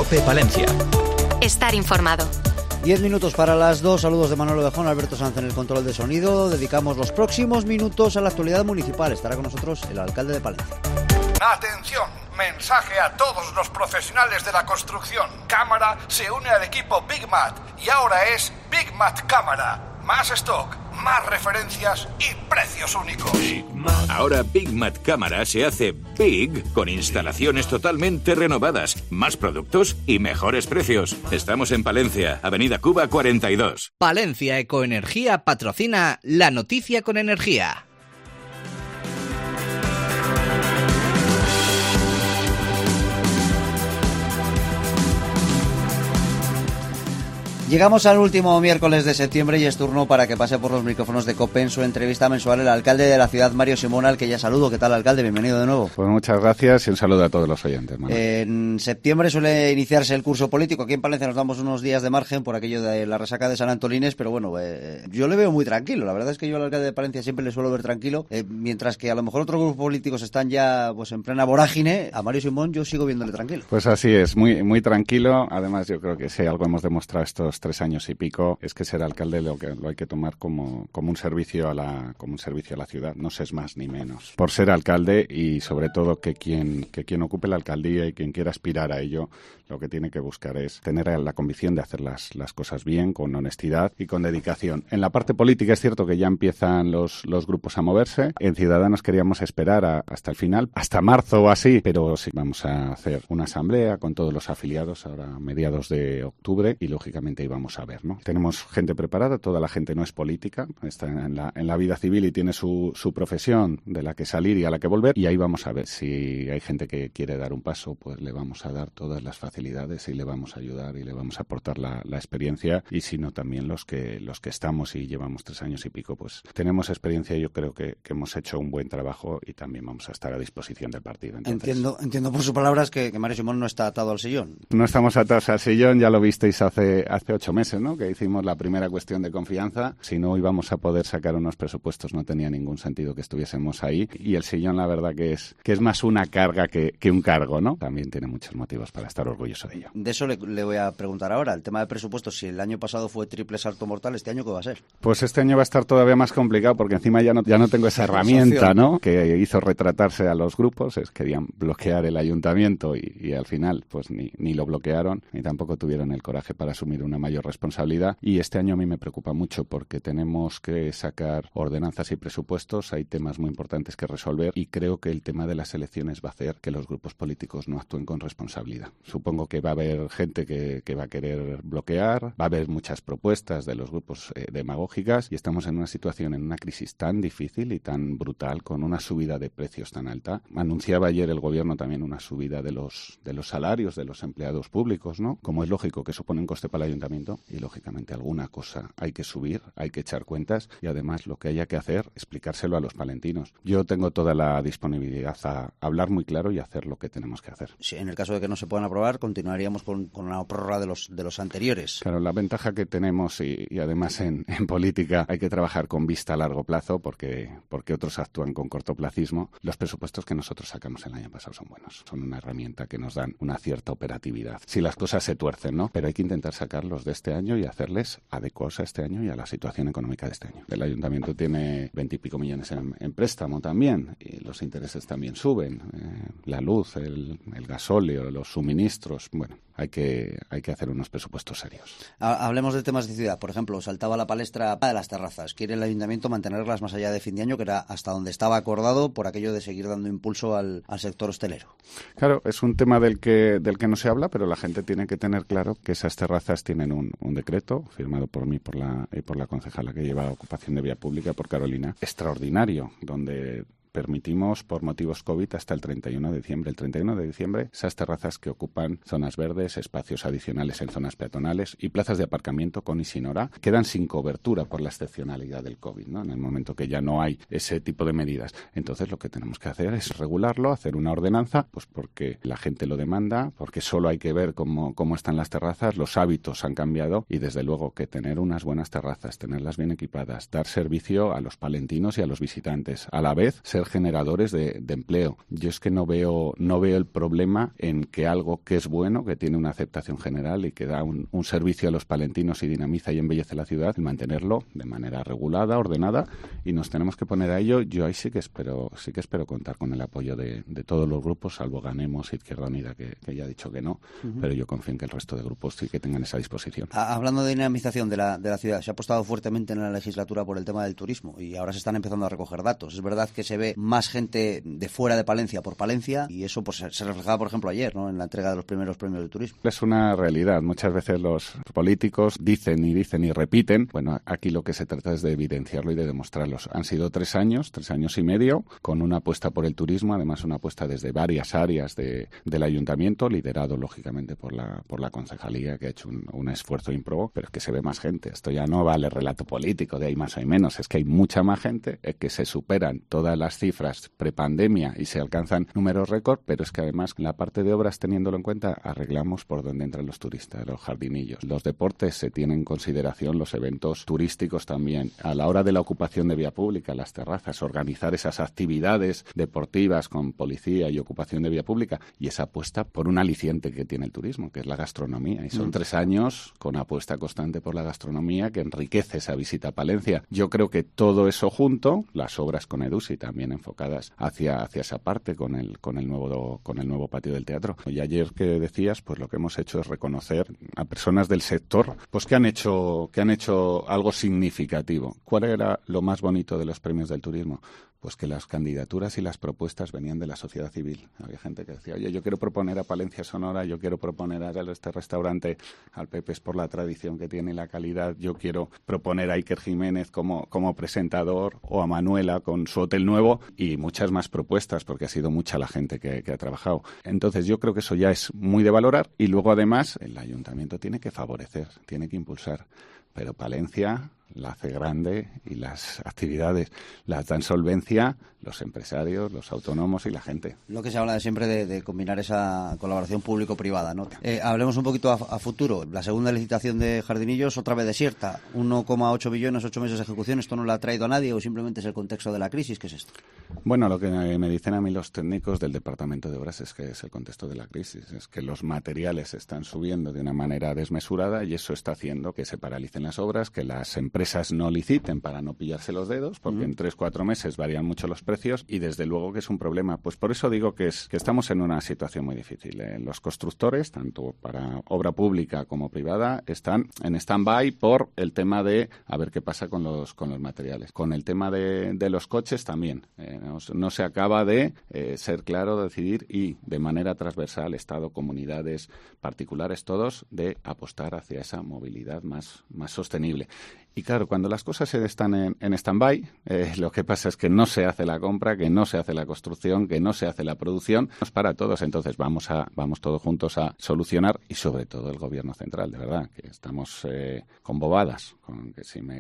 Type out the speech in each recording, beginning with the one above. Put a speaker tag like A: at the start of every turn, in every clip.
A: COPE Palencia.
B: Estar informado.
C: 10 minutos para las 2. Saludos de Manolo Bejón, Alberto Sanz en el control de sonido. Dedicamos los próximos minutos a la actualidad municipal. Estará con nosotros el alcalde de Palencia.
D: Atención, mensaje a todos los profesionales de la construcción. Cámara se une al equipo Big Mat y ahora es Big Mat Cámara. Más stock, más referencias y precios únicos.
E: Ahora Big Mat Cámara se hace Big con instalaciones totalmente renovadas, más productos y mejores precios. Estamos en Palencia, Avenida Cuba 42.
F: Palencia Ecoenergía patrocina La Noticia con Energía.
C: Llegamos al último miércoles de septiembre y es turno para que pase por los micrófonos de COPE en su entrevista mensual el alcalde de la ciudad, Mario Simón, al que ya saludo. ¿Qué tal, alcalde? Bienvenido de nuevo.
G: Pues muchas gracias y un saludo a todos los oyentes, Manuel.
C: En septiembre suele iniciarse el curso político. Aquí en Palencia nos damos unos días de margen por aquello de la resaca de San Antolines, pero bueno, yo le veo muy tranquilo. La verdad es que yo al alcalde de Palencia siempre le suelo ver tranquilo, mientras que a lo mejor otros grupos políticos están ya pues en plena vorágine. A Mario Simón yo sigo viéndole tranquilo.
G: Pues así es, muy, muy tranquilo. Además, yo creo que si algo hemos demostrado estos 3 años y pico, es que ser alcalde lo hay que tomar como un servicio a la ciudad, no se es más ni menos. Por ser alcalde y sobre todo que quien ocupe la alcaldía y quien quiera aspirar a ello, lo que tiene que buscar es tener la convicción de hacer las cosas bien, con honestidad y con dedicación. En la parte política es cierto que ya empiezan los grupos a moverse. En Ciudadanos queríamos esperar hasta el final, hasta marzo o así, pero sí vamos a hacer una asamblea con todos los afiliados ahora a mediados de octubre y lógicamente íbamos a ver, ¿no? Tenemos gente preparada, toda la gente no es política, está en la vida civil y tiene su profesión de la que salir y a la que volver, y ahí vamos a ver si hay gente que quiere dar un paso, pues le vamos a dar todas las facilidades y le vamos a ayudar y le vamos a aportar la experiencia, y si no también los que estamos y llevamos 3 años y pico, pues tenemos experiencia y yo creo que hemos hecho un buen trabajo y también vamos a estar a disposición del partido. Entonces,
C: entiendo por sus palabras que Mario Simón no está atado al sillón.
G: No estamos atados al sillón, ya lo visteis hace 8 meses, ¿no? Que hicimos la primera cuestión de confianza. Si no íbamos a poder sacar unos presupuestos, no tenía ningún sentido que estuviésemos ahí, y el sillón la verdad que es más una carga que un cargo, ¿no? También tiene muchos motivos para estar orgulloso de ello.
C: De eso le voy a preguntar ahora, el tema de presupuestos. Si el año pasado fue triple salto mortal, ¿este año qué va a ser?
G: Pues este año va a estar todavía más complicado porque encima ya no tengo esa herramienta, ¿no? Que hizo retratarse a los grupos, querían bloquear el ayuntamiento y al final pues ni lo bloquearon ni tampoco tuvieron el coraje para asumir una mayor responsabilidad. Y este año a mí me preocupa mucho porque tenemos que sacar ordenanzas y presupuestos, hay temas muy importantes que resolver y creo que el tema de las elecciones va a hacer que los grupos políticos no actúen con responsabilidad. Supongo que va a haber gente que va a querer bloquear, va a haber muchas propuestas de los grupos demagógicas y estamos en una situación, en una crisis tan difícil y tan brutal, con una subida de precios tan alta. Anunciaba ayer el gobierno también una subida de los salarios de los empleados públicos, ¿no? Como es lógico que supone un coste para el ayuntamiento y lógicamente alguna cosa hay que subir, hay que echar cuentas y además lo que haya que hacer, explicárselo a los palentinos. Yo tengo toda la disponibilidad a hablar muy claro y hacer lo que tenemos que hacer.
C: Sí, en el caso de que no se puedan aprobar, continuaríamos con una prórroga de los anteriores.
G: Claro, la ventaja que tenemos y además en política hay que trabajar con vista a largo plazo porque otros actúan con cortoplacismo. Los presupuestos que nosotros sacamos el año pasado son buenos, son una herramienta que nos dan una cierta operatividad. Si las cosas se tuercen, ¿no? Pero hay que intentar sacarlos de este año y hacerles adecuados a este año y a la situación económica de este año. El ayuntamiento tiene 20 y pico millones en préstamo también y los intereses también suben. La luz, el gasóleo, los suministros, bueno, hay que hacer unos presupuestos serios.
C: Hablemos de temas de ciudad. Por ejemplo, saltaba la palestra de las terrazas. Quiere el ayuntamiento mantenerlas más allá de fin de año, que era hasta donde estaba acordado, por aquello de seguir dando impulso al sector hostelero.
G: Claro, es un tema del que no se habla, pero la gente tiene que tener claro que esas terrazas tienen un decreto firmado por mí y por la concejala que lleva ocupación de vía pública, por Carolina, extraordinario, donde permitimos por motivos COVID hasta el 31 de diciembre. El 31 de diciembre, esas terrazas que ocupan zonas verdes, espacios adicionales en zonas peatonales y plazas de aparcamiento con y sin hora, quedan sin cobertura por la excepcionalidad del COVID, ¿no? En el momento que ya no hay ese tipo de medidas. Entonces, lo que tenemos que hacer es regularlo, hacer una ordenanza, pues porque la gente lo demanda, porque solo hay que ver cómo están las terrazas, los hábitos han cambiado y, desde luego, que tener unas buenas terrazas, tenerlas bien equipadas, dar servicio a los palentinos y a los visitantes, a la vez ser ser generadores de empleo. Yo es que no veo el problema en que algo que es bueno, que tiene una aceptación general y que da un servicio a los palentinos y dinamiza y embellece la ciudad, el mantenerlo de manera regulada, ordenada, y nos tenemos que poner a ello. Yo ahí sí que espero contar con el apoyo de todos los grupos, salvo Ganemos, Izquierda Unida, que ya ha dicho que no, pero yo confío en que el resto de grupos sí que tengan esa disposición.
C: Hablando de dinamización de la ciudad, se ha apostado fuertemente en la legislatura por el tema del turismo y ahora se están empezando a recoger datos. Es verdad que se ve más gente de fuera de Palencia por Palencia y eso pues se reflejaba, por ejemplo, ayer, ¿no?, en la entrega de los primeros premios de turismo.
G: Es una realidad. Muchas veces los políticos dicen y repiten. Bueno, aquí lo que se trata es de evidenciarlo y de demostrarlos. Han sido 3 años y medio, con una apuesta por el turismo, además una apuesta desde varias áreas del ayuntamiento, liderado lógicamente por la concejalía, que ha hecho un esfuerzo ímprobo, pero es que se ve más gente. Esto ya no vale relato político de hay más o hay menos, es que hay mucha más gente, es que se superan todas las cifras prepandemia y se alcanzan números récord, pero es que además en la parte de obras, teniéndolo en cuenta, arreglamos por donde entran los turistas, los jardinillos. Los deportes se tienen en consideración, los eventos turísticos también. A la hora de la ocupación de vía pública, las terrazas, organizar esas actividades deportivas con policía y ocupación de vía pública, y esa apuesta por un aliciente que tiene el turismo, que es la gastronomía. Y son 3 años con apuesta constante por la gastronomía que enriquece esa visita a Palencia. Yo creo que todo eso junto, las obras con Edusi también enfocadas hacia esa parte con el nuevo patio del teatro. Y ayer que decías, pues lo que hemos hecho es reconocer a personas del sector pues que han hecho algo significativo. ¿Cuál era lo más bonito de los premios del turismo? Pues que las candidaturas y las propuestas venían de la sociedad civil. Había gente que decía, oye, yo quiero proponer a Palencia Sonora, yo quiero proponer a este restaurante, al Pepes por la tradición que tiene y la calidad, yo quiero proponer a Iker Jiménez como presentador, o a Manuela con su hotel nuevo, y muchas más propuestas, porque ha sido mucha la gente que ha trabajado. Entonces yo creo que eso ya es muy de valorar, y luego además el ayuntamiento tiene que favorecer, tiene que impulsar. Pero Palencia la hace grande y las actividades las dan solvencia los empresarios, los autónomos y la gente.
C: Lo que se habla siempre de combinar esa colaboración público-privada, ¿no? Hablemos un poquito a futuro. La segunda licitación de Jardinillos otra vez desierta. 1,8 billones, 8 meses de ejecución. ¿Esto no lo ha traído a nadie o simplemente es el contexto de la crisis? ¿Qué es esto?
G: Bueno, lo que me dicen a mí los técnicos del Departamento de Obras es que es el contexto de la crisis. Es que los materiales están subiendo de una manera desmesurada y eso está haciendo que se paralicen las obras, que las empresas no liciten para no pillarse los dedos, porque en 3-4 meses varían mucho los precios y desde luego que es un problema. Pues por eso digo que estamos en una situación muy difícil. Los constructores, tanto para obra pública como privada, están en stand-by por el tema de a ver qué pasa con los materiales. Con el tema de los coches también. No se acaba de ser claro, decidir y de manera transversal, Estado, comunidades, particulares, todos, de apostar hacia esa movilidad más sostenible. Y claro, cuando las cosas están en stand-by, lo que pasa es que no se hace la compra, que no se hace la construcción, que no se hace la producción. Es para todos. Entonces vamos todos juntos a solucionar, y sobre todo el Gobierno central, de verdad, que estamos con bobadas, con que si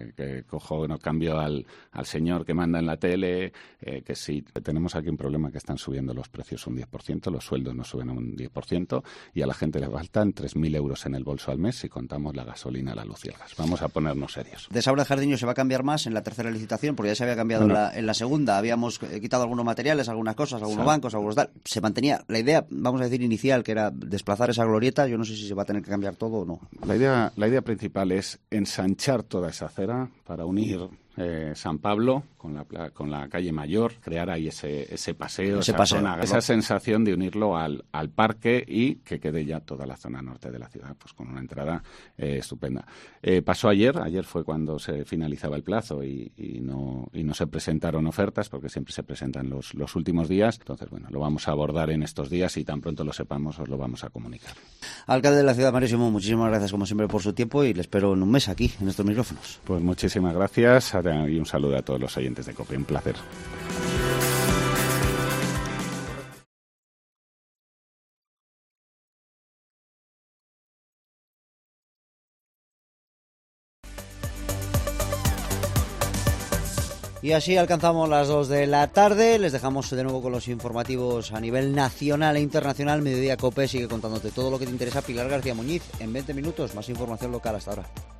G: cambio al señor que manda en la tele, que si tenemos aquí un problema que están subiendo los precios un 10%, los sueldos no suben un 10%, y a la gente le faltan 3.000 euros en el bolso al mes si contamos la gasolina, la luz y el gas. Vamos a ponernos serios.
C: De esa obra de Jardinillos se va a cambiar más en la tercera licitación, porque ya se había cambiado en la segunda. Habíamos quitado algunos materiales, algunas cosas, algunos bancos, algunos tal. Se mantenía la idea, vamos a decir, inicial, que era desplazar esa glorieta. Yo no sé si se va a tener que cambiar todo o no.
G: La idea principal es ensanchar toda esa acera para unir San Pablo con la calle Mayor, crear ahí ese paseo, esa sensación de unirlo al parque y que quede ya toda la zona norte de la ciudad, pues con una entrada estupenda. Pasó ayer fue cuando se finalizaba el plazo y no se presentaron ofertas, porque siempre se presentan los últimos días. Entonces, bueno, lo vamos a abordar en estos días y tan pronto lo sepamos os lo vamos a comunicar.
C: Alcalde de la ciudad, Mario Simón, muchísimas gracias como siempre por su tiempo y le espero en un mes aquí, en estos micrófonos.
G: Pues muchísimas gracias y un saludo a todos los oyentes de COPE. Un placer.
C: Y así alcanzamos las 2 de la tarde. Les dejamos de nuevo con los informativos a nivel nacional e internacional. Mediodía COPE sigue contándote todo lo que te interesa. Pilar García Muñiz, en 20 minutos, más información local. Hasta ahora.